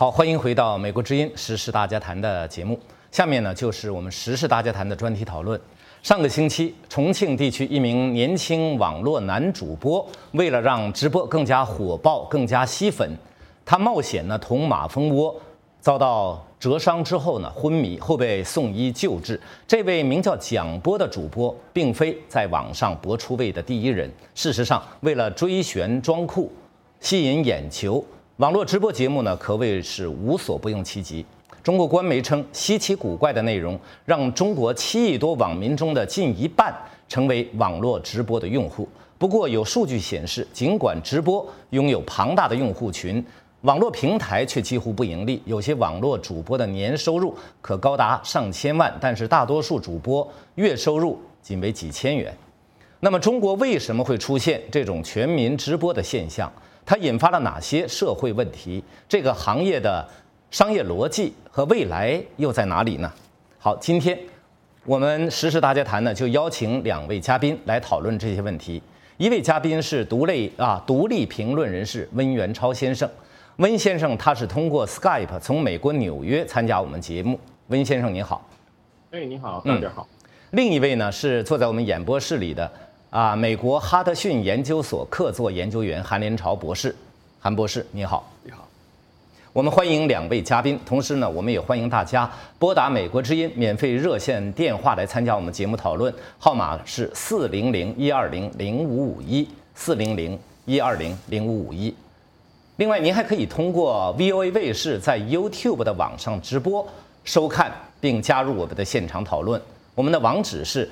好，欢迎回到《美国之音时事大家谈》的节目。下面呢，就是我们时事大家谈的专题讨论。上个星期，重庆地区一名年轻网络男主播，为了让直播更加火爆、更加吸粉，他冒险呢捅马蜂窝，遭到折伤之后呢昏迷，后被送医救治。这位名叫蒋波的主播，并非在网上博出位的第一人。事实上，为了追旋装酷、吸引眼球，网络直播节目呢可谓是无所不用其极。中国官媒称，稀奇古怪的内容让中国7亿多网民中的近一半成为网络直播的用户。不过，有数据显示，尽管直播拥有庞大的用户群，网络平台却几乎不盈利。有些网络主播的年收入可高达上千万，但是大多数主播月收入仅为几千元。那么，中国为什么会出现这种全民直播的现象？它引发了哪些社会问题？这个行业的商业逻辑和未来又在哪里呢？好，今天我们时事大家谈呢，就邀请2位嘉宾来讨论这些问题。一位嘉宾是独立评论人士温元超先生。温先生他是通过 Skype 从美国纽约参加我们节目。温先生您好。 你好，大家好。 另一位呢是坐在我们演播室里的美国哈德逊研究所客座研究员韩连朝博士。韩博士你好。 你好。 我们欢迎2位嘉宾，同时呢，我们也欢迎大家拨打美国之音免费热线电话来参加我们节目讨论，号码是400-120-0551，400-120-0551。另外，您还可以通过 VOA 卫视在 YouTube 的网上直播收看，并加入我们的现场讨论。我们的网址是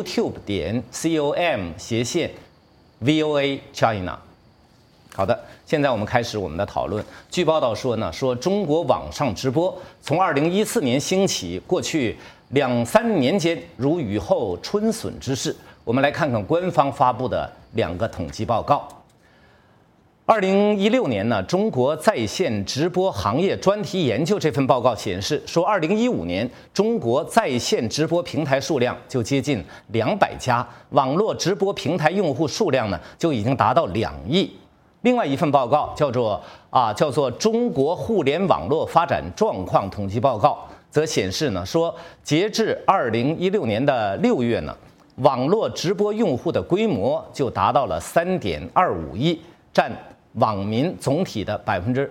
youtube.com/VOA China。好的，现在我们开始我们的讨论。据报道说中国网上直播从2014年兴起，过去2-3年间如雨后春笋之势。我们来看看官方发布的2个统计报告。2016年呢，中国在线直播行业专题研究这份报告显示说，2015年中国在线直播平台数量就接近200家，网络直播平台用户数量呢就已经达到2亿。另外一份报告叫做《中国互联网络发展状况统计报告》，则显示呢说，截至2016年的6月呢，网络直播用户的规模就达到了3.25亿，占网民总体的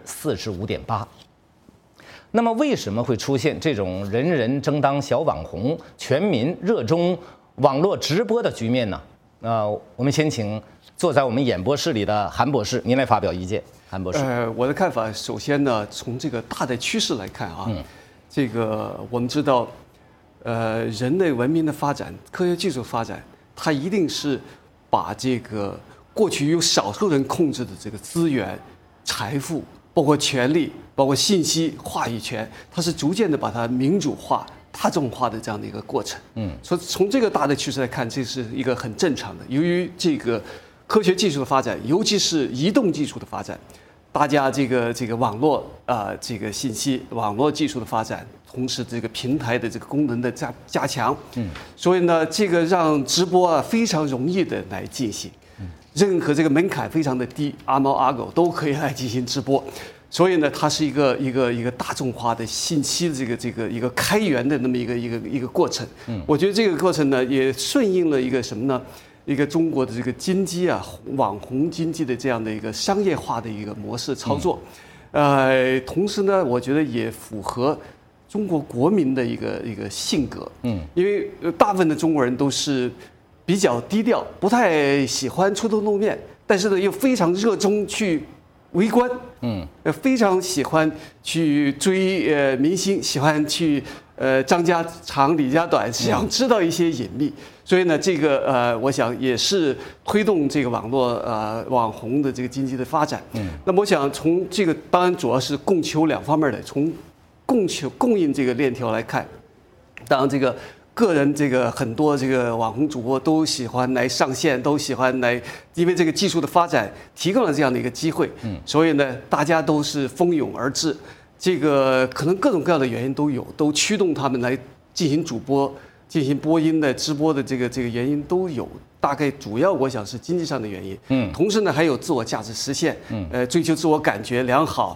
45.8%。那么，为什么会出现这种人人争当小网红、全民热衷网络直播的局面呢？我们先请坐在我们演播室里的韩博士，您来发表意见。韩博士， 我的看法，首先呢，从这个大的趋势来看这个我们知道，人类文明的发展、科学技术发展，它一定是把这个过去由少数人控制的这个资源、财富，包括权力、包括信息、话语权，它是逐渐的把它民主化、大众化的这样的一个过程。所以从这个大的趋势来看，这是一个很正常的。由于这个科学技术的发展，尤其是移动技术的发展，大家这个网络这个信息网络技术的发展，同时这个平台的这个功能的加强，所以呢，这个让直播非常容易的来进行，任何这个门槛非常的低，阿猫阿狗都可以来进行直播。所以呢，它是一个大众化的信息的这个一个开源的那么一个过程。我觉得这个过程呢，也顺应了一个什么呢？一个中国的这个经济网红经济的这样的一个商业化的一个模式操作。同时呢，我觉得也符合中国国民的一个性格。因为大部分的中国人都是比较低调，不太喜欢出头露面，但是呢，又非常热衷去围观，非常喜欢去追明星，喜欢去张家长李家短，想知道一些隐秘。所以呢，这个我想也是推动这个网络网红的这个经济的发展。那么我想从这个当然主要是供求2方面的，从供应这个链条来看，当然这个个人这个很多这个网红主播都喜欢来上线，都喜欢来，因为这个技术的发展提供了这样的一个机会，所以呢，大家都是蜂拥而至。这个可能各种各样的原因都有，都驱动他们来进行主播、进行播音的直播的这个原因都有。大概主要我想是经济上的原因，同时呢还有自我价值实现，追求自我感觉良好。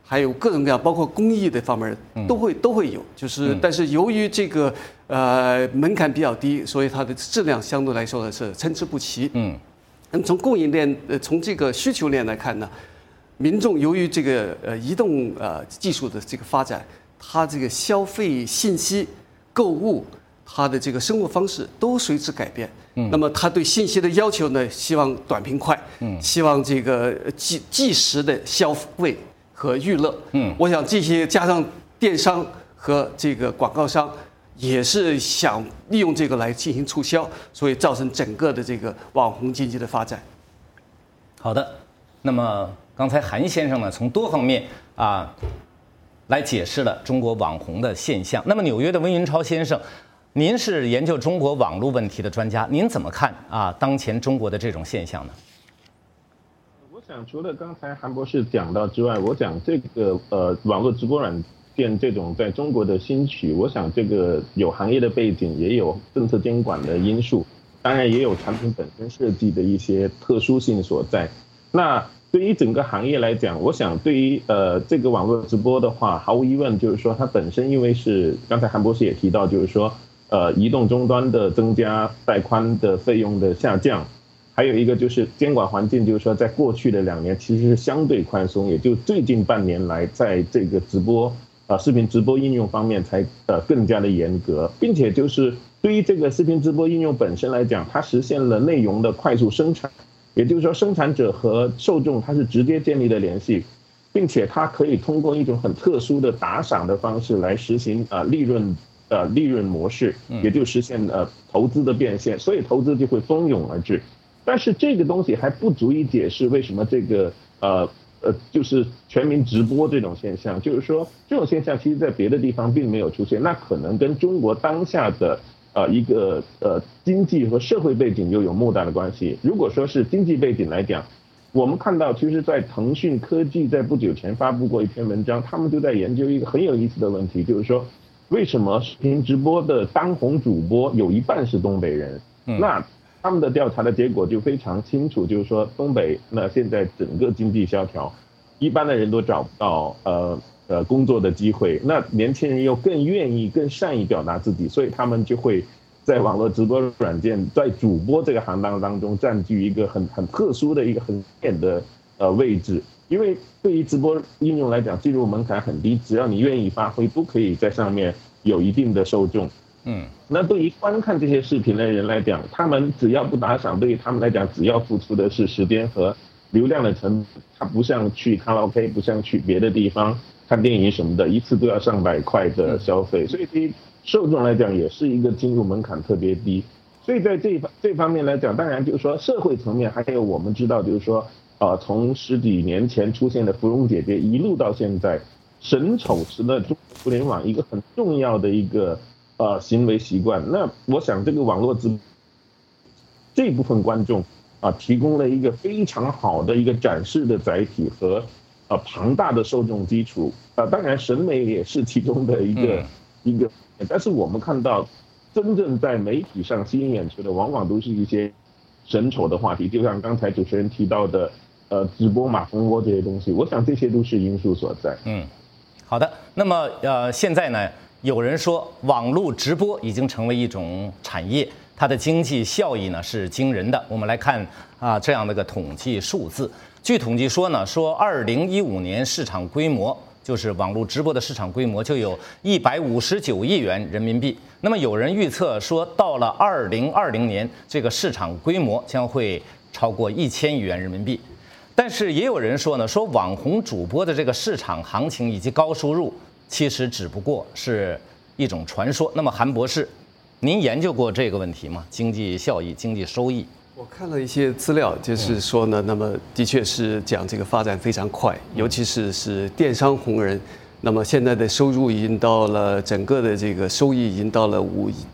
还有各种各样，包括公益的方面都会有，就是但是由于这个门槛比较低，所以它的质量相对来说呢是参差不齐。那么从供应链从这个需求链来看呢，民众由于这个移动技术的这个发展，它这个消费信息、购物，他的这个生活方式都随之改变。那么他对信息的要求呢，希望短平快，希望这个即时的消费和娱乐。我想这些加上电商和这个广告商，也是想利用这个来进行促销，所以造成整个的这个网红经济的发展。 好的，那么刚才韩先生呢，从多方面来解释了中国网红的现象。那么纽约的温云超先生，您是研究中国网络问题的专家，您怎么看当前中国的这种现象呢？ 我想除了刚才韩博士讲到之外，我讲这个网络直播软件这种在中国的兴起，我想这个有行业的背景，也有政策监管的因素，当然也有产品本身设计的一些特殊性所在。那对于整个行业来讲，我想对于这个网络直播的话，毫无疑问就是说它本身因为是刚才韩博士也提到，就是说移动终端的增加，带宽的费用的下降，还有一个就是监管环境，就是说在过去的2年其实是相对宽松，也就最近半年来，在这个直播视频直播应用方面才更加的严格，并且就是对于这个视频直播应用本身来讲，它实现了内容的快速生产。也就是说，生产者和受众它是直接建立了联系，并且它可以通过一种很特殊的打赏的方式来实行利润模式，也就实现投资的变现，所以投资就会蜂拥而至。但是这个东西还不足以解释为什么这个就是全民直播这种现象，就是说这种现象其实在别的地方并没有出现，那可能跟中国当下的一个经济和社会背景又有莫大的关系。如果说是经济背景来讲，我们看到其实在腾讯科技在不久前发布过一篇文章，他们就在研究一个很有意思的问题，就是说为什么视频直播的当红主播有一半是东北人？那他们的调查的结果就非常清楚，就是说东北那现在整个经济萧条，一般的人都找不到工作的机会，那年轻人又更愿意、更善于表达自己，所以他们就会在网络直播软件在主播这个行当当中占据一个很特殊的一个很显的位置。因为对于直播应用来讲，进入门槛很低，只要你愿意发挥，都可以在上面有一定的受众。那对于观看这些视频的人来讲，他们只要不打赏，对于他们来讲，只要付出的是时间和流量的成本，它不像去卡拉 OK， 不像去别的地方看电影什么的，一次都要上百块的消费，所以对于受众来讲也是一个进入门槛特别低。所以在这方面来讲，当然就是说社会层面还有我们知道，就是说从10几年前出现的芙蓉姐姐一路到现在，审丑是了中国互联网一个很重要的一个行为习惯。那我想这个网络直播这部分观众提供了一个非常好的一个展示的载体和庞大的受众基础。当然审美也是其中的一个，但是我们看到真正在媒体上吸引眼球的往往都是一些审丑的话题，就像刚才主持人提到的直播马蜂窝这些东西，我想这些都是因素所在。 好的。那么现在呢，有人说网络直播已经成为一种产业，它的经济效益呢是惊人的。我们来看这样的个统计数字。据统计说呢，说2015年市场规模，就是网络直播的市场规模就有159亿元人民币。那么有人预测说，到了2020年，这个市场规模将会超过1000亿元人民币。但是也有人说呢，说网红主播的这个市场行情以及高收入，其实只不过是一种传说。那么韩博士，您研究过这个问题吗？经济效益、经济收益？ 我看了一些资料，就是说呢，那么的确是讲这个发展非常快，尤其是电商红人，那么现在的收入已经到了整个的这个收益已经到了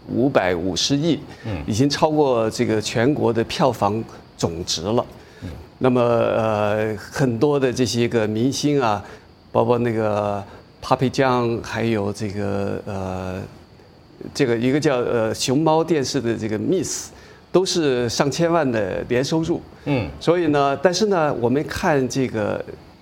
550亿，已经超过这个全国的票房总值了。那么很多的这些个明星啊，包括那个 Papi 酱，还有这个一个叫熊猫电视的这个 Miss。都是上千万的年收入，所以呢，但是呢，我们看这个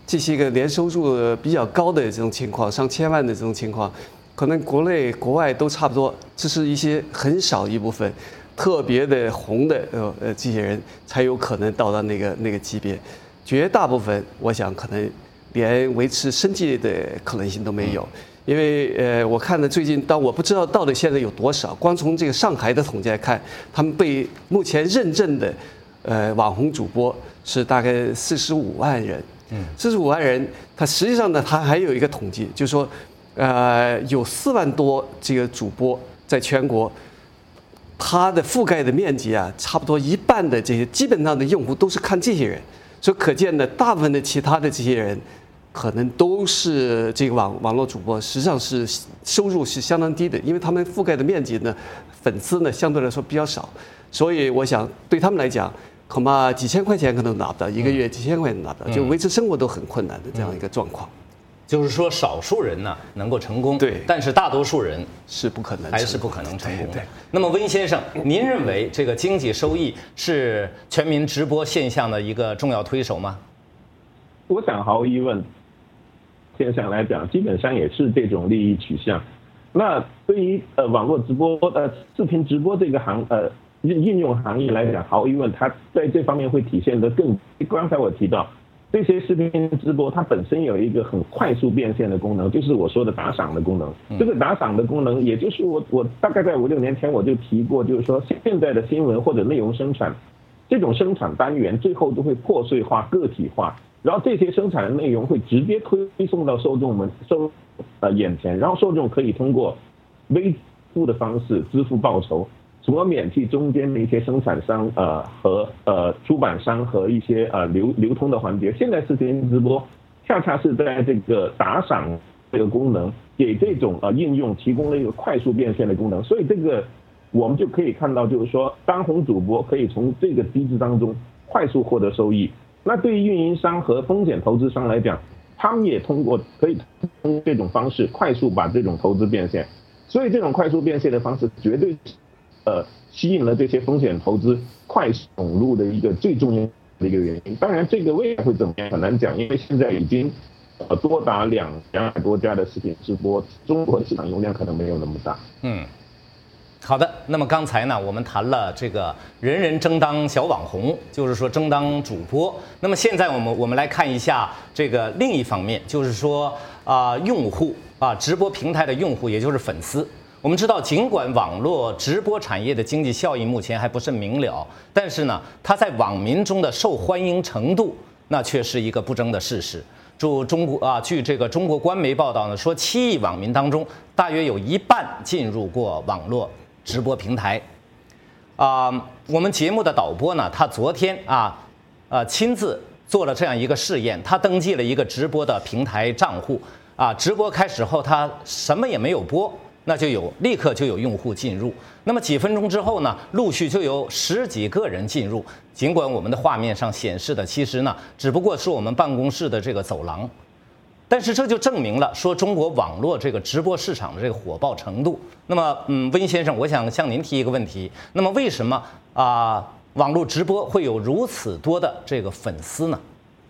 这些个年收入比较高的这种情况，上千万的这种情况，可能国内国外都差不多，这是一些很少一部分特别的红的这些人才有可能到达那个级别，绝大部分我想可能连维持生计的可能性都没有。因为我看了最近，但我不知道到底现在有多少。光从这个上海的统计来看，他们被目前认证的网红主播是大概45万人。45万人，他实际上呢，他还有一个统计，就是说，有4万多这个主播在全国，他的覆盖的面积啊，差不多一半的这些基本上的用户都是看这些人，所以可见呢，大部分的其他的这些人。可能都是这个网络主播，实际上是收入是相当低的，因为他们覆盖的面积呢，粉丝呢相对来说比较少，所以我想对他们来讲，恐怕几千块钱可能拿不到，一个月几千块钱拿不到，就维持生活都很困难的这样一个状况。 就是说，少数人呢能够成功， 对， 但是大多数人是不可能， 还是不可能成功的。那么，温先生，您认为这个经济收益是全民直播现象的一个重要推手吗？ 我想毫无疑问。现象来讲，基本上也是这种利益取向。那对于网络直播视频直播这个应用行业来讲，毫无疑问，它在这方面会体现得更。刚才我提到，这些视频直播它本身有一个很快速变现的功能，就是我说的打赏的功能。这个打赏的功能，也就是我大概在5、6年前我就提过，就是说现在的新闻或者内容生产，这种生产单元最后都会破碎化、个体化。然后这些生产的内容会直接推送到受众眼前，然后受众可以通过微支付的方式支付报酬，从而免去中间的一些生产商和出版商和一些流通的环节。现在视频直播恰恰是在这个打赏这个功能给这种应用提供了一个快速变现的功能，所以这个我们就可以看到，就是说当红主播可以从这个机制当中快速获得收益。那对于运营商和风险投资商来讲，他们也可以通过这种方式快速把这种投资变现，所以这种快速变现的方式绝对吸引了这些风险投资快速涌入的一个最重要的一个原因。当然，这个未来会怎么样很难讲，因为现在已经多达200多家的视频直播，中国的市场容量可能没有那么大。 好的，那么刚才呢，我们谈了这个人人争当小网红，就是说争当主播。那么现在我们来看一下这个另一方面，就是说用户直播平台的用户，也就是粉丝。我们知道，尽管网络直播产业的经济效益目前还不甚明了，但是呢，它在网民中的受欢迎程度，那却是一个不争的事实。据这个中国官媒报道呢，说7亿网民当中，大约有1半进入过网络直播平台。我们节目的导播呢，他昨天亲自做了这样一个试验，他登记了一个直播的平台账户直播开始后，他什么也没有播，那立刻就有用户进入。那么几分钟之后呢，陆续就有10几个人进入。尽管我们的画面上显示的其实呢，只不过是我们办公室的这个走廊，但是这就证明了说中国网络这个直播市场的这个火爆程度。那么，温先生，我想向您提一个问题：那么为什么网络直播会有如此多的这个粉丝呢？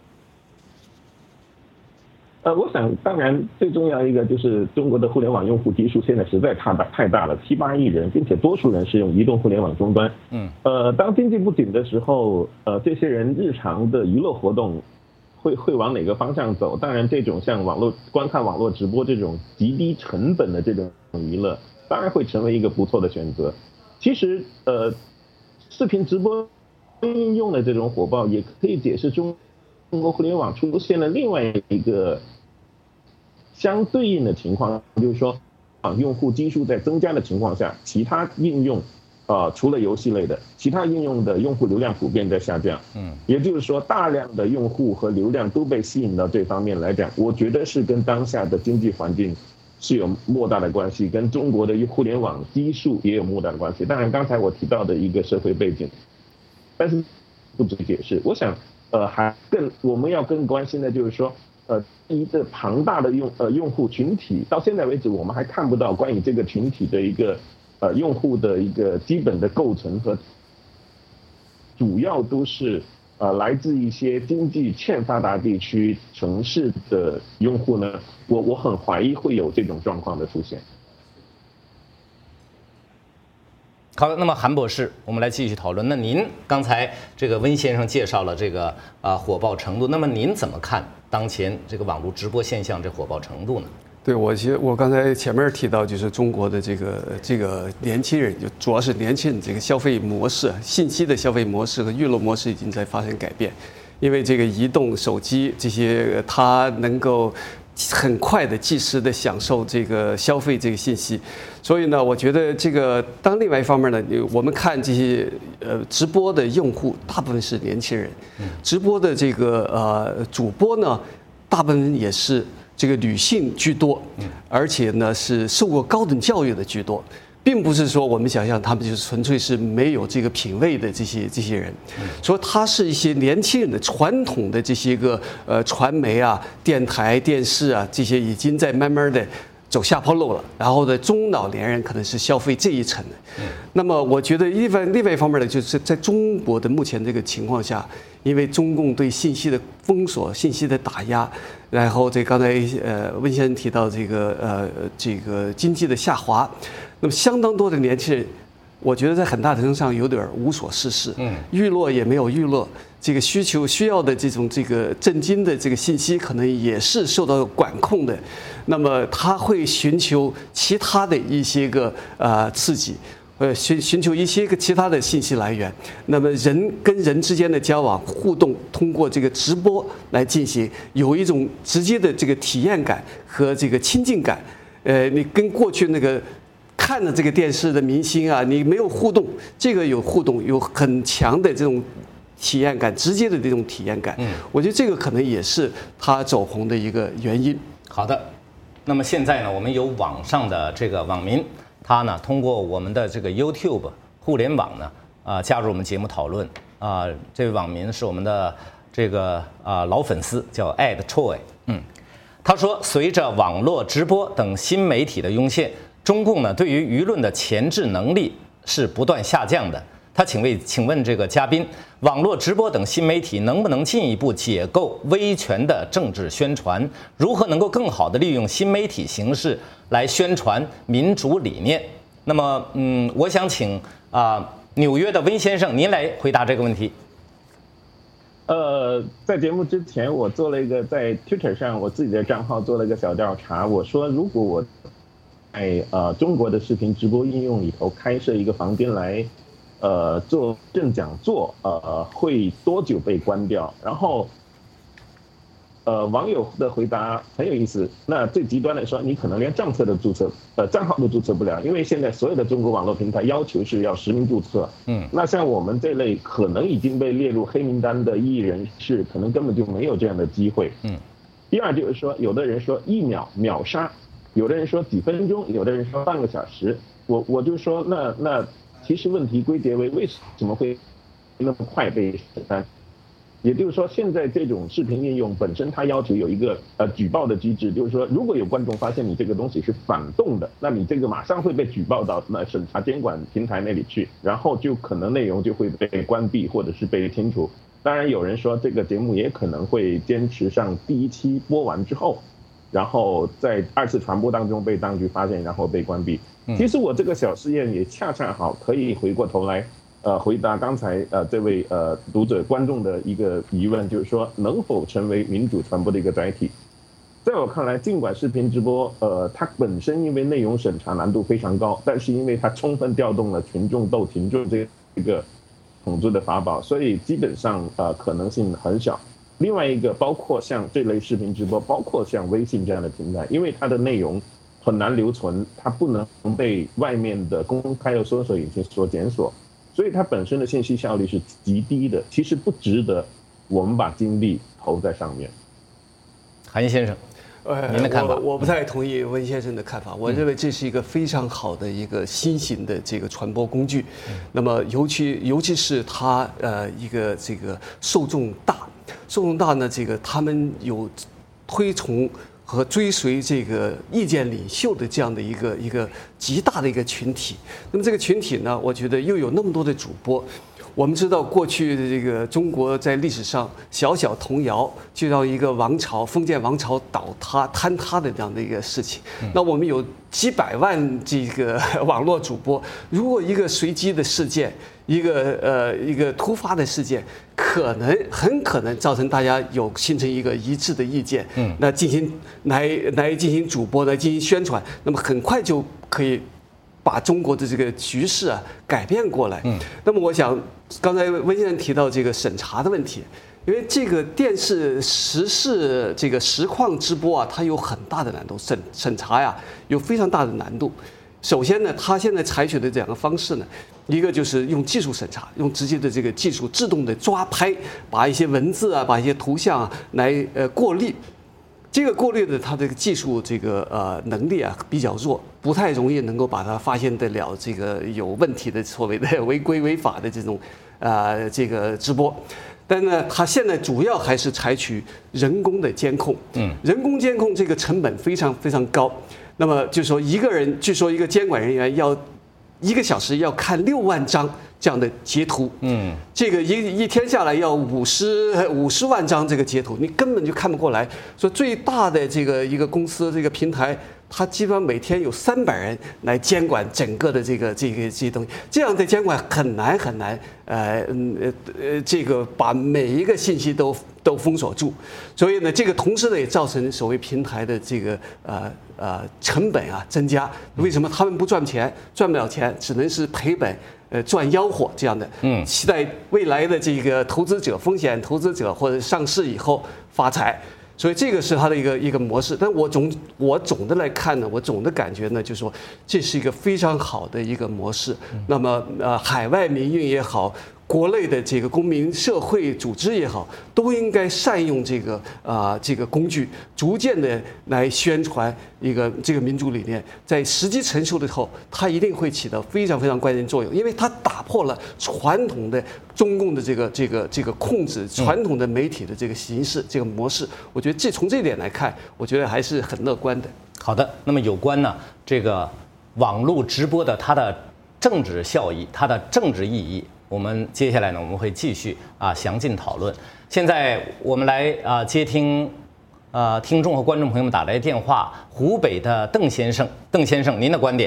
我想，当然最重要一个就是中国的互联网用户基数现在实在太大了，7、8亿人，并且多数人是用移动互联网终端。当经济不景的时候，这些人日常的娱乐活动会往哪个方向走？当然，这种像观看网络直播这种极低成本的这种娱乐，当然会成为一个不错的选择。其实，视频直播应用的这种火爆，也可以解释中国互联网出现了另外一个相对应的情况，就是说，用户基数在增加的情况下，其他应用，除了游戏类的，其他应用的用户流量普遍在下降。也就是说，大量的用户和流量都被吸引到这方面来讲，我觉得是跟当下的经济环境是有莫大的关系，跟中国的互联网基数也有莫大的关系。当然，刚才我提到的一个社会背景，但是不足以解释。我想，我们要更关心的就是说，一个庞大的用户群体，到现在为止我们还看不到关于这个群体的一个用户的一个基本的构成和主要都是来自一些经济欠发达地区城市的用户呢，我很怀疑会有这种状况的出现。 好的，那么韩博士，我们来继续讨论。那您刚才这个温先生介绍了这个火爆程度，那么您怎么看当前这个网络直播现象这火爆程度呢？ 对，我刚才前面提到，就是中国的这个年轻人，就主要是年轻人这个消费模式、信息的消费模式和娱乐模式已经在发生改变，因为这个移动手机这些，它能够很快的、即时的享受这个消费这个信息，所以呢，我觉得这个当另外一方面呢，我们看这些直播的用户，大部分是年轻人，直播的这个主播呢，大部分也是这个女性居多，而且呢是受过高等教育的居多，并不是说我们想象他们就是纯粹是没有这个品位的这些人，所以他是一些年轻人的传统的这些个传媒啊、电台、电视啊这些已经在慢慢的走下坡路了，然后呢，中老年人可能是消费这一层的。那么我觉得另外一方面呢，就是在中国的目前这个情况下，因为中共对信息的封锁、信息的打压，然后刚才温先生提到这个经济的下滑，那么相当多的年轻人，我觉得在很大程度上有点无所事事，娱乐也没有娱乐，这个需要的这个震惊的这个信息，可能也是受到管控的。那么他会寻求其他的一些个刺激，寻求一些个其他的信息来源。那么人跟人之间的交往互动，通过这个直播来进行，有一种直接的这个体验感和这个亲近感。你跟过去那个看的这个电视的明星啊，你没有互动，这个有互动，有很强的这种体验感，直接的这种体验感。我觉得这个可能也是他走红的一个原因。 好的，那么现在呢，我们有网上的这个网民，他呢通过我们的这个 YouTube 互联网呢，加入我们节目讨论。这位网民是我们的这个老粉丝，叫 Ed Choi。他说，随着网络直播等新媒体的涌现，中共呢对于舆论的钳制能力是不断下降的。他请问这个嘉宾，网络直播等新媒体能不能进一步解构威权的政治宣传？如何能够更好地利用新媒体形式来宣传民主理念？那么，我想请纽约的温先生您来回答这个问题。 在节目之前，我做了一个在 Twitter 上我自己的账号做了一个小调查，我说如果我在中国的视频直播应用里头开设一个房间来做正讲座，会多久被关掉？然后网友的回答很有意思。那最极端的说，你可能连账号都注册不了，因为现在所有的中国网络平台要求是要实名注册。那像我们这类可能已经被列入黑名单的异议人士，可能根本就没有这样的机会。第二就是说，有的人说1秒秒杀，有的人说几分钟，有的人说半个小时。我就说，那其实问题归结为为什么会那么快被审判？也就是说，现在这种视频应用本身它要求有一个举报的机制，就是说，如果有观众发现你这个东西是反动的，那你这个马上会被举报到审查监管平台那里去，然后就可能内容就会被关闭或者是被清除。当然，有人说这个节目也可能会坚持上第一期播完之后，然后在2次传播当中被当局发现，然后被关闭。其实我这个小试验也恰恰好可以回过头来。回答刚才这位读者观众的一个疑问，就是说能否成为民主传播的一个载体？在我看来，尽管视频直播它本身因为内容审查难度非常高，但是因为它充分调动了群众斗群众这个统治的法宝，所以基本上可能性很小。另外一个，包括像这类视频直播，包括像微信这样的平台，因为它的内容很难留存，它不能被外面的公开的搜索引擎所检索。所以它本身的信息效率是极低的，其实不值得我们把精力投在上面。 韩先生，您的看法？ 我不太同意温先生的看法。我认为这是一个非常好的一个新型的这个传播工具。那么尤其是它一个这个受众大呢，这个他们有推崇和追随这个意见领袖的这样的一个极大的一个群体。那么这个群体呢，我觉得又有那么多的主播， 我们知道过去的这个中国在历史上小小童谣就让一个王朝封建王朝倒塌坍塌的这样的一个事情。那我们有几百万这个网络主播，如果一个随机的事件，一个突发的事件，很可能造成大家形成一个一致的意见，那进行主播来进行宣传，那么很快就可以把中国的这个局势改变过来。那么我想刚才温先生提到这个审查的问题，因为这个电视时事这个实况直播它有很大的难度，审查有非常大的难度。首先呢，它现在采取的这两个方式呢，一个就是用技术审查，用直接的这个技术自动的抓拍，把一些文字把一些图像来过滤。这个过滤的它这个技术这个能力比较弱，不太容易能够把它发现得了这个有问题的所谓的违规违法的这种这个直播。但呢，它现在主要还是采取人工的监控。人工监控这个成本非常非常高。那么就说一个人，据说一个监管人员要1个小时要看6万张这样的截图，这个一天下来要50万张这个截图，你根本就看不过来。说最大的这个一个公司这个平台，它基本上每天有300人来监管整个的这些东西，这样的监管很难，这个把每一个信息都封锁住，所以呢，这个同时呢也造成所谓平台的这个成本增加。为什么他们不赚钱？赚不了钱，只能是赔本，赚吆喝这样的。期待未来的这个投资者、风险投资者或者上市以后发财。所以这个是它的一个模式。但我总的来看呢，我总的感觉呢，就是说这是一个非常好的一个模式。那么海外民运也好，国内的这个公民社会组织也好，都应该善用这个工具，逐渐的来宣传这个民主理念。在时机成熟的时候，它一定会起到非常非常关键作用，因为它打破了传统的中共的这个控制传统的媒体的这个形式这个模式。我觉得从这一点来看，我觉得还是很乐观的。 好的，那么有关呢这个网络直播的它的政治效益、它的政治意义，我们接下来呢我们会继续详尽讨论。现在我们来接听听众和观众朋友们打来电话，湖北的邓先生，您的观点。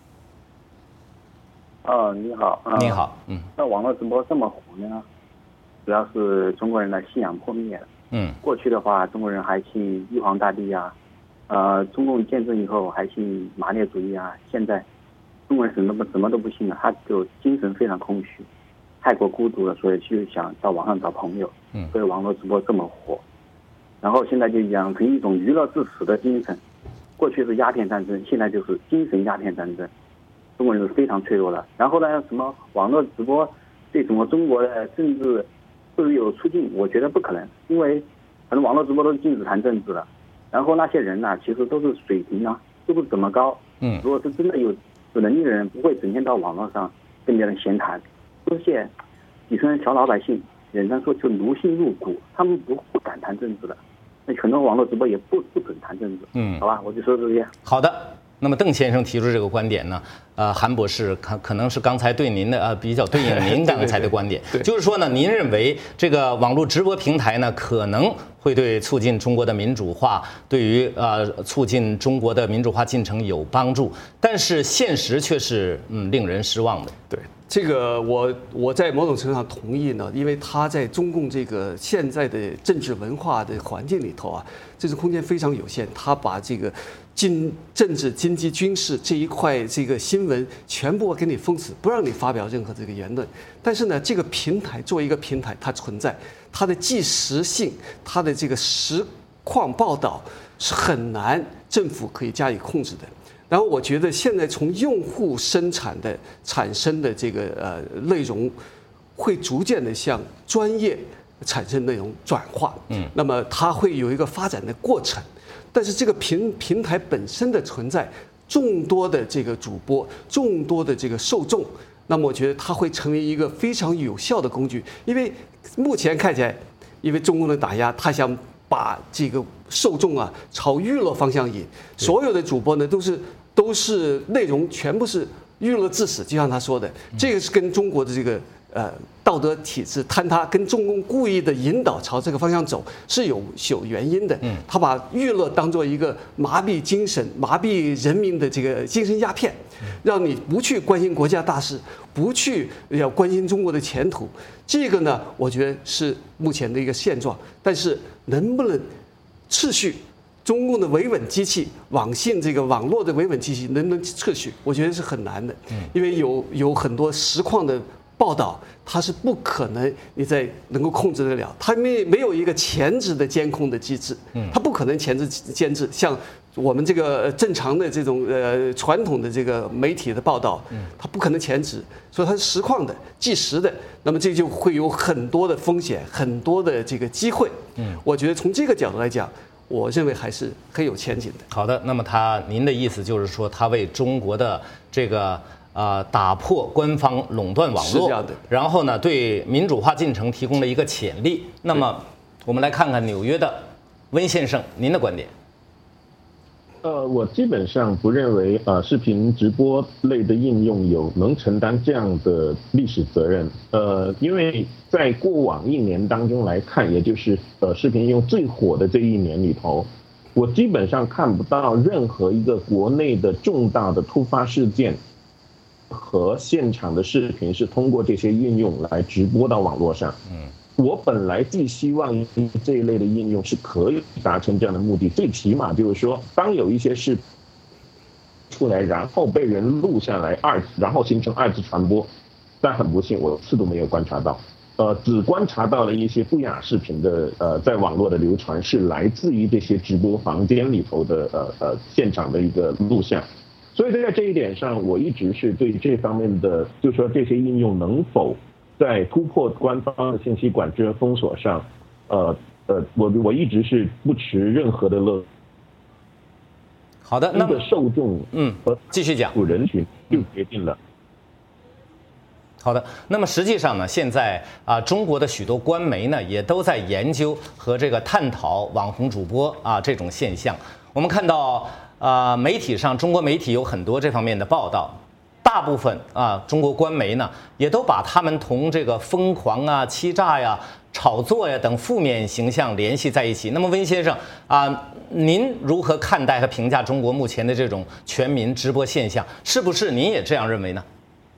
你好。 你好。 那网络直播这么火呢，主要是中国人的信仰破灭了。过去的话，中国人还信玉皇大帝中共建政以后还信马列主义现在中国人什么都不信了，他就精神非常空虚，太过孤独了，所以就想到网上找朋友。所以网络直播这么火。然后现在就养成一种娱乐至死的精神，过去是鸦片战争，现在就是精神鸦片战争，中国人是非常脆弱的。然后呢，什么网络直播对什么中国的政治是不是有促进？我觉得不可能，因为可能网络直播都是禁止谈政治的，然后那些人其实都是水平都不怎么高。如果是真的有能力的人，不会整天到网络上跟别人闲谈。这些底层小老百姓，人家说就奴性入骨，他们不敢谈政治的。那很多网络直播也不准谈政治。好吧，我就说这些。 好的。那么邓先生提出这个观点呢，韩博士可能是刚才对您的比较对应您刚才的观点，就是说呢，您认为这个网络直播平台呢，可能会对促进中国的民主化，对于促进中国的民主化进程有帮助，但是现实却是令人失望的。 对。这个我在某种程度上同意呢，因为他在中共这个现在的政治文化的环境里头政治空间非常有限，他把这个政治、经济、军事这一块这个新闻全部给你封死，不让你发表任何这个言论。但是呢，这个平台作为一个平台，它存在，它的即时性，它的这个实况报道是很难政府可以加以控制的。然后我觉得现在从用户产生的这个内容，会逐渐的向专业产生内容转化。那么它会有一个发展的过程。但是这个平台本身的存在，众多的这个主播，众多的这个受众，那么我觉得它会成为一个非常有效的工具。因为目前看起来，因为中共的打压，他想把这个受众朝娱乐方向引，所有的主播呢都是内容全部是娱乐至死，就像他说的，这个是跟中国的这个道德体制坍塌，跟中共故意的引导朝这个方向走是有原因的。他把娱乐当做一个麻痹精神、麻痹人民的这个精神鸦片，让你不去关心国家大事，不去要关心中国的前途。这个呢，我觉得是目前的一个现状。但是能不能持续？中共的维稳机器，网信这个网络的维稳机器能不能撤去？我觉得是很难的，因为有很多实况的报道，它是不可能你能够控制得了，它没有一个前置的监控的机制，它不可能前置监制，像我们这个正常的这种传统的这个媒体的报道，它不可能前置，所以它是实况的、即时的，那么这就会有很多的风险，很多的这个机会。我觉得从这个角度来讲，我认为还是很有前景的。 好的，那么您的意思就是说，他为中国的这个打破官方垄断网络， 是这样的， 然后呢，对民主化进程提供了一个潜力。那么，我们来看看纽约的温先生，您的观点。 我基本上不认为视频直播类的应用能承担这样的历史责任。因为在过往1年当中来看，也就是视频应用最火的这1年里头，我基本上看不到任何一个国内的重大的突发事件和现场的视频是通过这些应用来直播到网络上。我本来寄希望这一类的应用是可以达成这样的目的，最起码就是说，当有一些事出来，然后被人录下来然后形成2次传播，但很不幸，我1次都没有观察到。只观察到了一些不雅视频的在网络的流传是来自于这些直播房间里头的现场的一个录像。所以在这一点上，我一直是对这方面的，就是说这些应用能否在突破官方的信息管制和封锁上，我一直是不持任何的乐。 好的，那么受众继续讲， 人群就决定了。 好的，那么实际上呢，现在中国的许多官媒呢也都在研究和这个探讨网红主播这种现象。我们看到媒体上，中国媒体有很多这方面的报道。大部分中国官媒呢，也都把他们同这个疯狂欺诈呀、炒作呀等负面形象联系在一起。那么温先生您如何看待和评价中国目前的这种全民直播现象？是不是您也这样认为呢？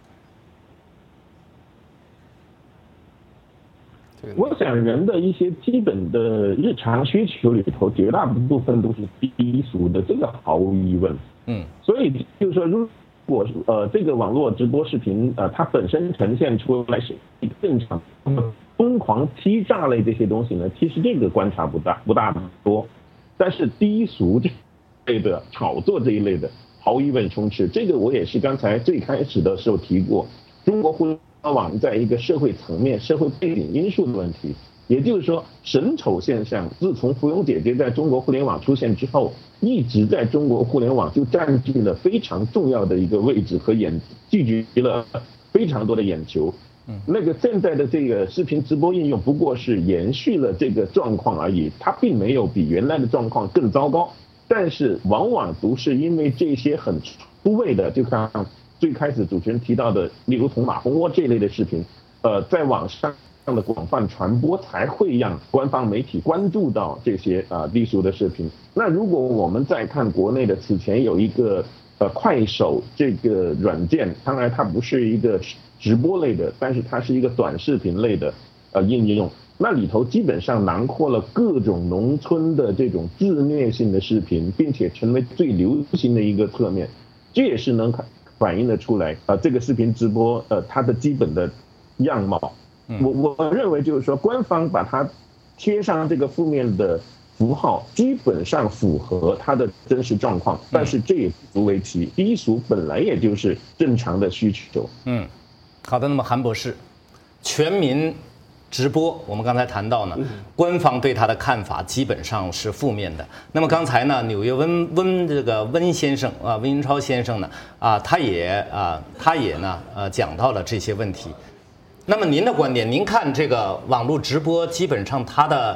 我想人的一些基本的日常需求里头，绝大部分都是低俗的，这个毫无疑问。所以就是说，如果这个网络直播视频它本身呈现出来是一个正常疯狂欺诈类这些东西呢，其实这个观察不大多，但是低俗这类的炒作这一类的毫无疑问充斥。这个我也是刚才最开始的时候提过，中国互联网在一个社会层面、社会背景因素的问题。也就是说，审丑现象自从芙蓉姐姐在中国互联网出现之后，一直在中国互联网就占据了非常重要的一个位置和聚集了非常多的眼球。那个现在的这个视频直播应用不过是延续了这个状况而已，它并没有比原来的状况更糟糕。但是往往不是因为这些很出位的，就像最开始主持人提到的，例如捅马蜂窝这类的视频，在网上的广泛传播才会让官方媒体关注到这些低俗的视频。那如果我们再看国内的，此前有一个快手这个软件，当然它不是一个直播类的，但是它是一个短视频类的应用。那里头基本上囊括了各种农村的这种自虐性的视频，并且成为最流行的一个侧面。这也是能反映得出来这个视频直播它的基本的样貌。我认为就是说，官方把它贴上这个负面的符号，基本上符合它的真实状况，但是这也不足为奇。低俗本来也就是正常的需求。 好的，那么韩博士，全民直播，我们刚才谈到呢，官方对他的看法基本上是负面的。那么刚才呢，纽约温先生温云超先生呢他也呢讲到了这些问题。那么您的观点，您看这个网络直播基本上它的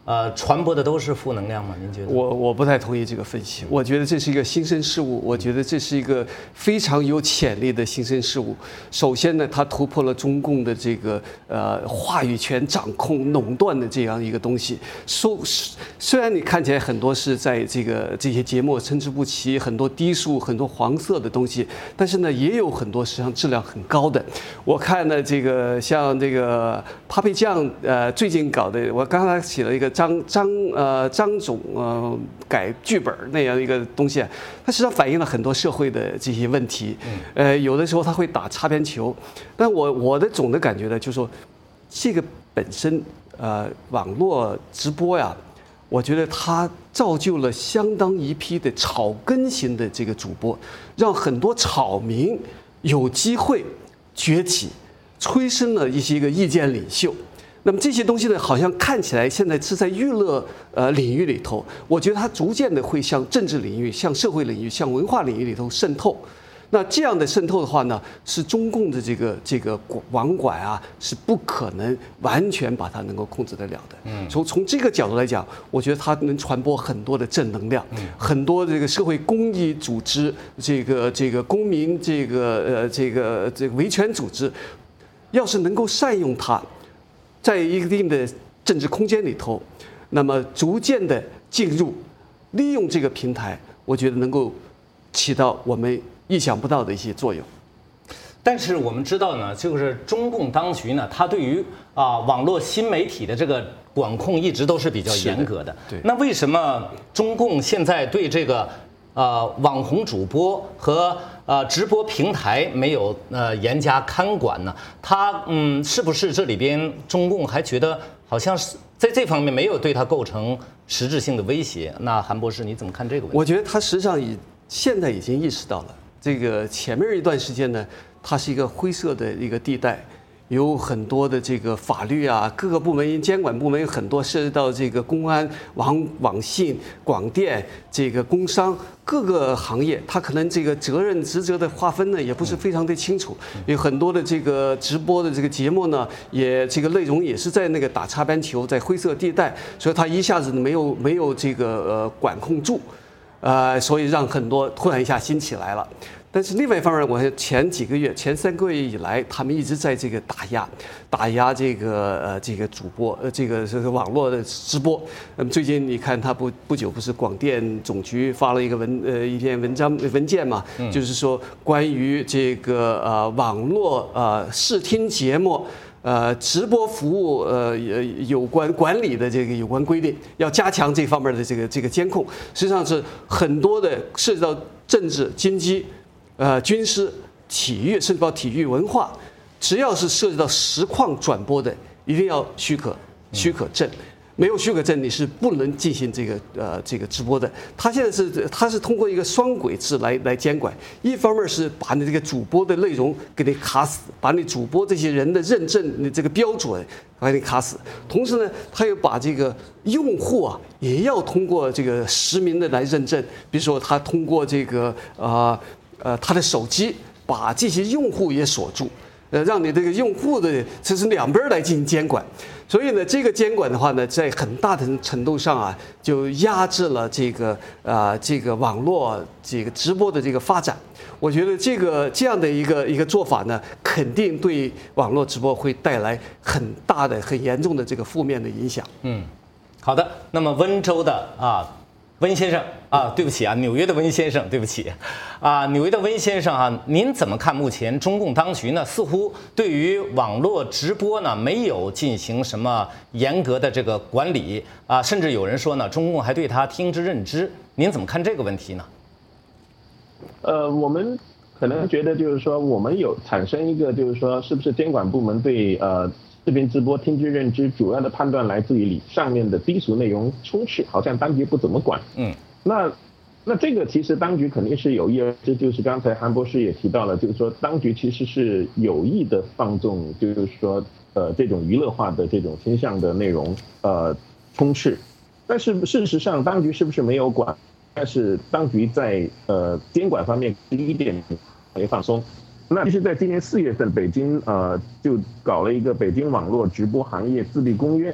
传播的都是负能量吗？您觉得？ 我不太同意这个分析。我觉得这是一个新生事物，我觉得这是一个非常有潜力的新生事物。首先呢，它突破了中共的这个话语权掌控、垄断的这样一个东西。虽然你看起来很多是在这些节目参差不齐，很多低俗、很多黄色的东西，但是呢，也有很多实际上质量很高的。我看呢，这个像这个 Papi 酱最近搞的，我刚才写了一个张总改剧本那样一个东西，它实际上反映了很多社会的这些问题。有的时候它会打擦边球，但我的总的感觉呢，就是说这个本身网络直播呀，我觉得它造就了相当一批的草根型的这个主播，让很多草民有机会崛起，催生了一些个意见领袖。那么这些东西呢，好像看起来现在是在娱乐领域里头，我觉得它逐渐的会向政治领域、向社会领域、向文化领域里头渗透。那这样的渗透的话呢，是中共的这个网管啊，是不可能完全把它能够控制得了的。从这个角度来讲，我觉得它能传播很多的正能量，很多这个社会公益组织、这个公民这个维权组织，要是能够善用它。在一定的政治空间里头，那么逐渐的进入，利用这个平台，我觉得能够起到我们意想不到的一些作用。 但是我们知道呢，就是中共当局呢，它对于网络新媒体的这个管控一直都是比较严格的。 对。 那为什么中共现在对这个网红主播和直播平台没有严加看管呢？他是不是这里边中共还觉得好像是在这方面没有对他构成实质性的威胁？那韩博士你怎么看这个问题？ 我觉得他实际上现在已经意识到了，这个前面一段时间呢，它是一个灰色的一个地带。有很多的这个法律啊，各个部门监管部门有很多涉及到这个公安、网信、广电、这个工商各个行业，它可能这个责任职责的划分呢也不是非常的清楚，有很多的这个直播的这个节目呢，也这个内容也是在那个打擦边球，在灰色地带，所以它一下子没有这个管控住，所以让很多突然一下兴起来了。但是另外一方面，我前3个月以来，他们一直在这个打压这个主播，这个网络的直播。那么最近你看，他不久不是广电总局发了一个一篇文件嘛，就是说关于这个网络视听节目。直播服务有关管理的这个有关规定，要加强这方面的这个监控。实际上是很多的涉及到政治、经济、军事、体育，甚至到体育文化，只要是涉及到实况转播的，一定要许可证。没有许可证，你是不能进行这个直播的。他现在他是通过一个双轨制来监管，一方面是把你这个主播的内容给你卡死，把你主播这些人的认证你这个标准把你卡死。同时呢，他又把这个用户啊也要通过这个实名的来认证，比如说他通过这个他的手机把这些用户也锁住。让你这个用户的这是两边来进行监管，所以呢，这个监管的话呢，在很大的程度上啊，就压制了这个网络这个直播的这个发展。我觉得这样的一个做法呢，肯定对网络直播会带来很大的、很严重的这个负面的影响。 好的。那么温州的温先生对不起纽约的温先生，对不起纽约的温先生您怎么看目前中共当局呢？似乎对于网络直播呢没有进行什么严格的这个管理甚至有人说呢，中共还对他听之任之。您怎么看这个问题呢？ 我们可能觉得就是说，我们有产生一个就是说，是不是监管部门对视频直播听之任之，主要的判断来自于上面的低俗内容充斥，好像当局不怎么管。那这个其实当局肯定是有意而之，就是刚才韩博士也提到了，就是说当局其实是有意的放纵，就是说这种娱乐化的这种倾向的内容充斥。但是事实上，当局是不是没有管？但是当局在监管方面第一点没放松。那其实，在今年4月份，北京就搞了一个《北京网络直播行业自律公约》。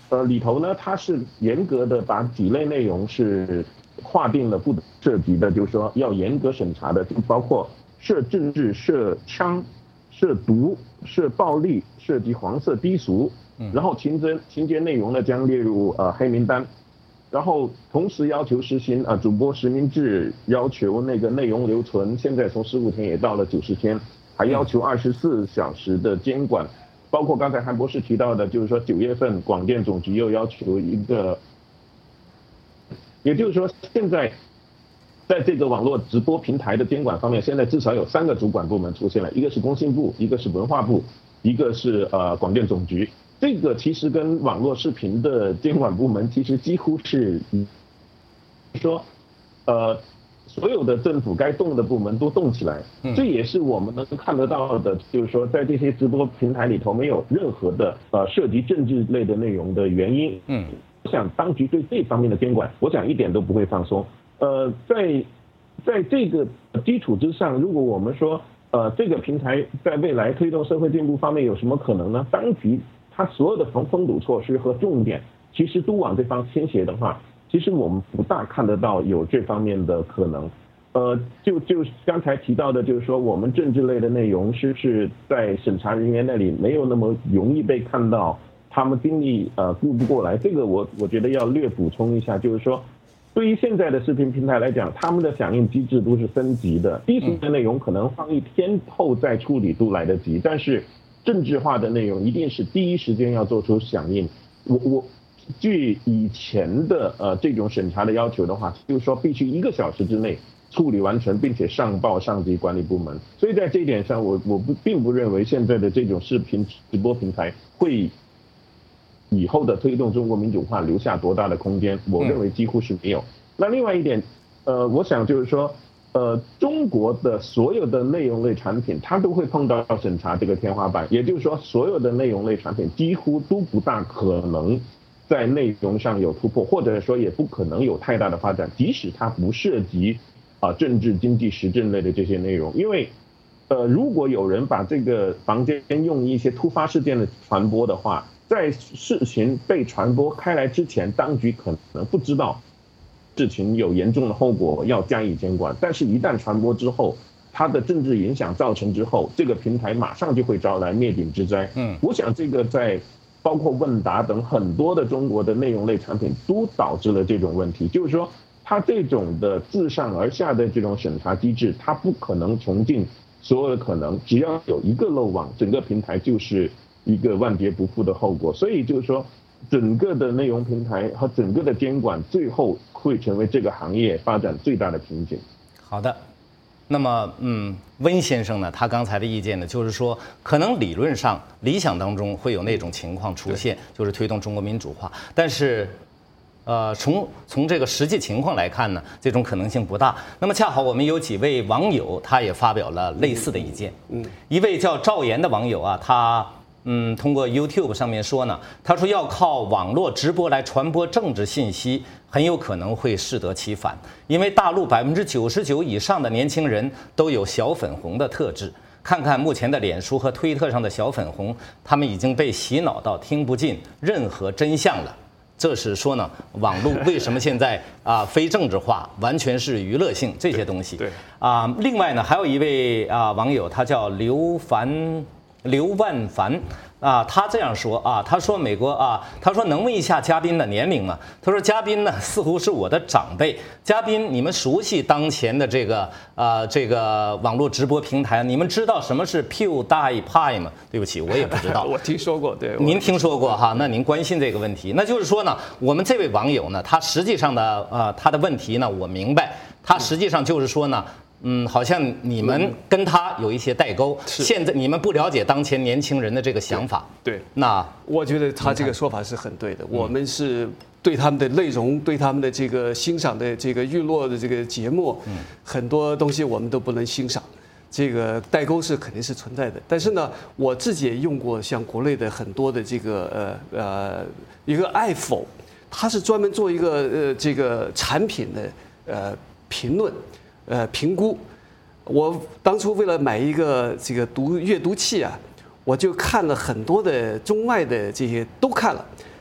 里头呢，它是严格的把几类内容是划定了不涉及的，就是说要严格审查的，就包括涉政治、涉枪、涉毒、涉暴力、涉及黄色低俗，然后情节内容呢将列入黑名单，然后同时要求实行主播实名制，要求那个内容留存，现在从15天也到了90天，还要求24小时的监管。包括刚才韩博士提到的，就是说9月份广电总局又要求一个，也就是说现在在这个网络直播平台的监管方面，现在至少有3个主管部门出现了，一个是工信部，一个是文化部，一个是广电总局。这个其实跟网络视频的监管部门其实几乎是说所有的政府该动的部门都动起来，这也是我们能看得到的，就是说在这些直播平台里头没有任何的涉及政治类的内容的原因。我想当局对这方面的监管，我想一点都不会放松。在这个基础之上，如果我们说这个平台在未来推动社会进步方面有什么可能呢？当局它所有的封堵措施和重点其实都往这方倾斜的话，其实我们不大看得到有这方面的可能。就刚才提到的，就是说我们政治类的内容是不是在审查人员那里没有那么容易被看到，他们精力顾不过来，这个我觉得要略补充一下，就是说对于现在的视频平台来讲，他们的响应机制都是分级的，低俗的内容可能放1天后再处理都来得及，但是政治化的内容一定是第一时间要做出响应。我据以前的这种审查的要求的话，就是说必须1个小时之内处理完成，并且上报上级管理部门。所以在这一点上，我并不认为现在的这种视频直播平台会以后的推动中国民主化留下多大的空间，我认为几乎是没有。那另外一点，我想就是说，中国的所有的内容类产品，它都会碰到审查这个天花板，也就是说，所有的内容类产品几乎都不大可能在内容上有突破，或者说也不可能有太大的发展，即使它不涉及政治、经济、时政类的这些内容，因为如果有人把这个房间用一些突发事件的传播的话，在事情被传播开来之前，当局可能不知道事情有严重的后果要加以监管，但是一旦传播之后，它的政治影响造成之后，这个平台马上就会招来灭顶之灾。我想这个在包括问答等很多的中国的内容类产品都导致了这种问题，就是说它这种的自上而下的这种审查机制，它不可能穷尽所有的可能，只要有一个漏网，整个平台就是一个万劫不复的后果。所以就是说，整个的内容平台和整个的监管，最后会成为这个行业发展最大的瓶颈。 好的，那么温先生呢，他刚才的意见呢，就是说，可能理论上、理想当中会有那种情况出现，就是推动中国民主化，但是。从这个实际情况来看呢，这种可能性不大。那么恰好我们有几位网友，他也发表了类似的意见。一位叫赵岩的网友啊，他通过 YouTube 上面说呢，他说要靠网络直播来传播政治信息，很有可能会适得其反，因为大陆99%以上的年轻人都有小粉红的特质。看看目前的脸书和推特上的小粉红，他们已经被洗脑到听不进任何真相了。这是说呢，网络为什么现在非政治化，完全是娱乐性这些东西。 对另外呢，还有一位网友，他叫刘万凡。他这样说他说美国他说能问一下嘉宾的年龄吗？他说嘉宾呢似乎是我的长辈。嘉宾，你们熟悉当前的这个网络直播平台？你们知道什么是 PewDiePie 吗？对不起，我也不知道。 我听说过，对。 您听说过哈？那您关心这个问题，那就是说呢，我们这位网友呢，他实际上的他的问题呢，我明白，他实际上就是说呢。好像你们跟他有一些代沟，现在你们不了解当前年轻人的这个想法。 对， 那我觉得他这个说法是很对的。我们是对他们的内容，对他们的这个欣赏的这个娱乐的这个节目，很多东西我们都不能欣赏。这个代沟是肯定是存在的。但是呢，我自己也用过像国内的很多的这个一个爱否，他是专门做一个这个产品的评论。评估，我当初为了买一个这个阅读器啊，我就看了很多的中外的这些都看了，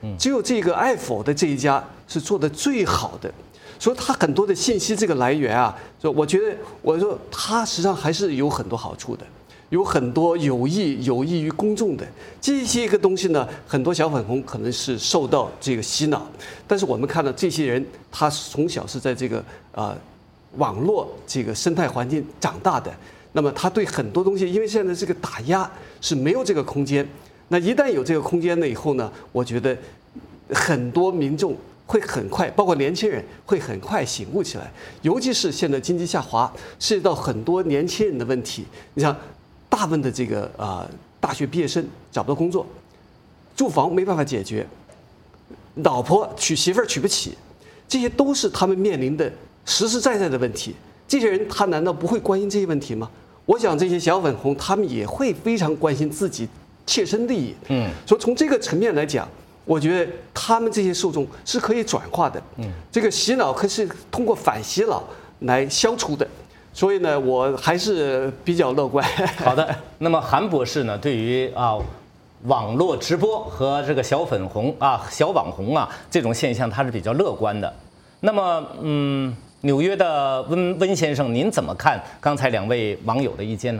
只有这个爱否的这一家是做的最好的。所以它很多的信息这个来源啊，我觉得我说它实际上还是有很多好处的，有很多有益于公众的这些个东西呢。很多小粉红可能是受到这个洗脑，但是我们看到这些人，他从小是在这个网络这个生态环境长大的，那么他对很多东西，因为现在这个打压是没有这个空间，那一旦有这个空间了以后呢，我觉得很多民众会很快，包括年轻人会很快醒悟起来，尤其是现在经济下滑，涉及到很多年轻人的问题。你像大部分的这个大学毕业生找不到工作，住房没办法解决，老婆媳妇儿娶不起，这些都是他们面临的实实在在的问题。这些人他难道不会关心这些问题吗？我想这些小粉红他们也会非常关心自己切身利益。所以从这个层面来讲，我觉得他们这些受众是可以转化的，这个洗脑可是通过反洗脑来消除的，所以呢，我还是比较乐观。 好的，那么韩博士呢，对于网络直播和这个小粉红小网红这种现象，他是比较乐观的。那么纽约的温先生，您怎么看刚才两位网友的意见呢？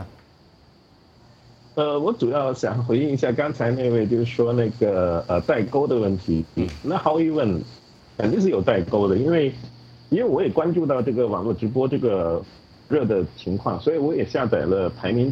我主要想回应一下刚才那位，就是说那个代沟的问题。那毫无疑问，肯定是有代沟的，因为我也关注到这个网络直播这个热的情况，所以我也下载了排名。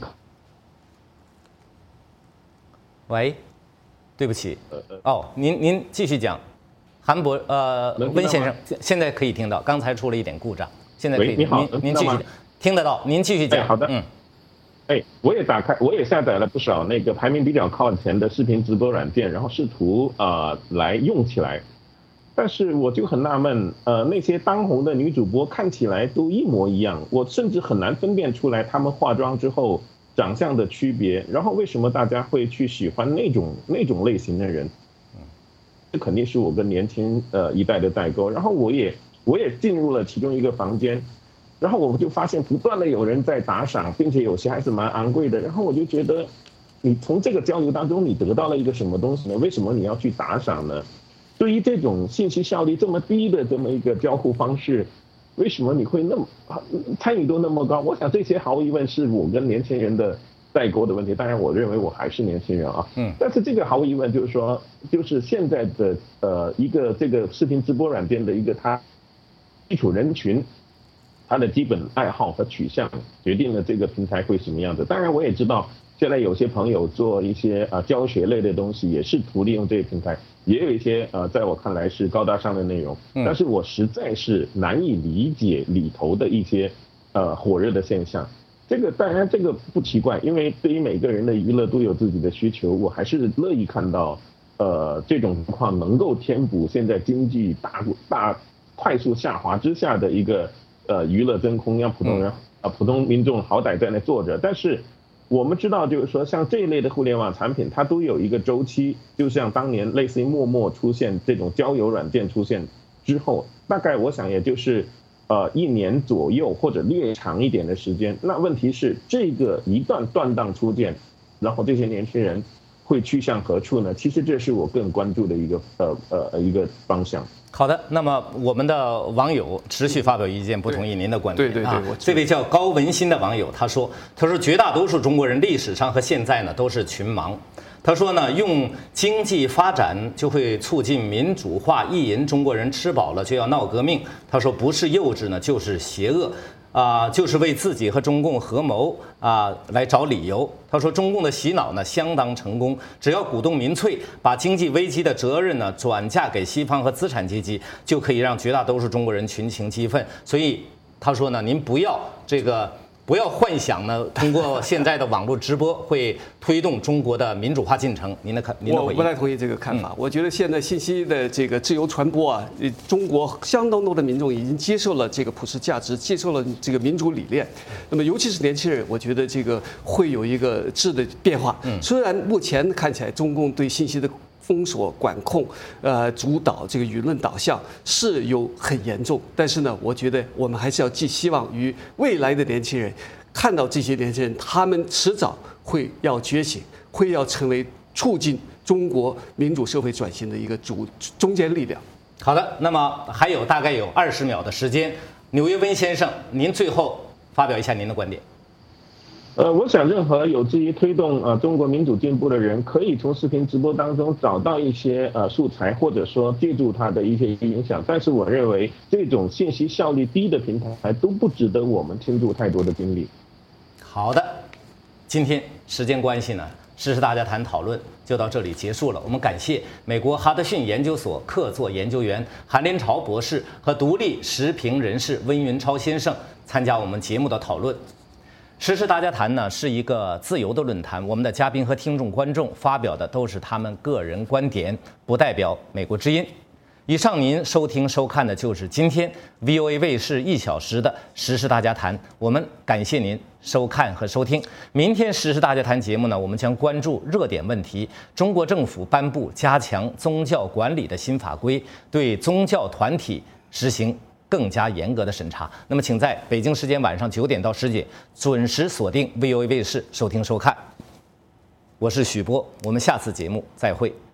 喂，对不起，您继续讲，温先生现在可以听到，刚才出了一点故障，现在可以。 你好， 您继续听得到，您继续讲。 好的，我也下载了不少那个排名比较靠前的视频直播软件，然后试图来用起来，但是我就很纳闷，那些当红的女主播看起来都一模一样，我甚至很难分辨出来她们化妆之后长相的区别，然后为什么大家会去喜欢那种类型的人？这肯定是我跟年轻一代的代沟。然后我也进入了其中一个房间。然后我就发现不断的有人在打赏，并且有些还是蛮昂贵的。然后我就觉得，你从这个交流当中你得到了一个什么东西呢？为什么你要去打赏呢？对于这种信息效率这么低的这么一个交互方式，为什么你会那么参与度那么高？我想这些毫无疑问是我跟年轻人的代沟的问题。当然，我认为我还是年轻人啊。但是这个毫无疑问就是说，就是现在的一个这个视频直播软件的一个它基础人群。他的基本爱好和取向决定了这个平台会什么样子。当然，我也知道现在有些朋友做一些教学类的东西，也试图利用这个平台，也有一些在我看来是高大上的内容。但是我实在是难以理解里头的一些火热的现象。这个当然这个不奇怪，因为对于每个人的娱乐都有自己的需求，我还是乐意看到这种情况能够填补现在经济大快速下滑之下的一个。娱乐真空，让普通人普通民众好歹在那坐着。但是我们知道，就是说像这一类的互联网产品，它都有一个周期，就像当年类似于陌陌出现这种交友软件出现之后，大概我想也就是1年左右或者略长一点的时间。那问题是这个一旦断档出现，然后这些年轻人会去向何处呢？其实这是我更关注的一个方向。 好的，那么我们的网友持续发表意见，不同意您的观点。 对， 这位叫高文新的网友他说绝大多数中国人历史上和现在呢都是群盲。他说呢，用经济发展就会促进民主化，意淫中国人吃饱了就要闹革命。他说不是幼稚呢，就是邪恶。就是为自己和中共合谋来找理由。他说，中共的洗脑呢相当成功，只要鼓动民粹，把经济危机的责任呢转嫁给西方和资产阶级，就可以让绝大多数中国人群情激愤。所以他说呢，您不要幻想呢，通过现在的网络直播会推动中国的民主化进程。您的回应？ 我不太同意这个看法。我觉得现在信息的这个自由传播中国相当多的民众已经接受了这个普世价值，接受了这个民主理念。那么尤其是年轻人，我觉得这个会有一个质的变化。虽然目前看起来中共对信息的封锁、管控、主导这个舆论导向是有很严重，但是呢，我觉得我们还是要寄希望于未来的年轻人，看到这些年轻人，他们迟早会要觉醒，会要成为促进中国民主社会转型的一个中坚力量。 好的，那么还有大概有20秒的时间，纽约温先生，您最后发表一下您的观点。 我想任何有志于推动中国民主进步的人，可以从视频直播当中找到一些素材，或者说借助它的一些影响。但是我认为这种信息效率低的平台都不值得我们倾注太多的精力。 好的，今天时间关系呢，时事大家谈讨论就到这里结束了。我们感谢美国哈德逊研究所客座研究员韩林朝博士和独立时评人士温云超先生参加我们节目的讨论。时事大家谈呢是一个自由的论坛，我们的嘉宾和听众观众发表的都是他们个人观点，不代表美国之音。以上您收听收看的就是今天 VOA 卫视1小时的时事大家谈，我们感谢您收看和收听。明天时事大家谈节目呢，我们将关注热点问题。中国政府颁布加强宗教管理的新法规，对宗教团体实行更加严格的审查。那么请在北京时间晚上9点到10点准时锁定 VOA 卫视收听收看。我是许波，我们下次节目再会。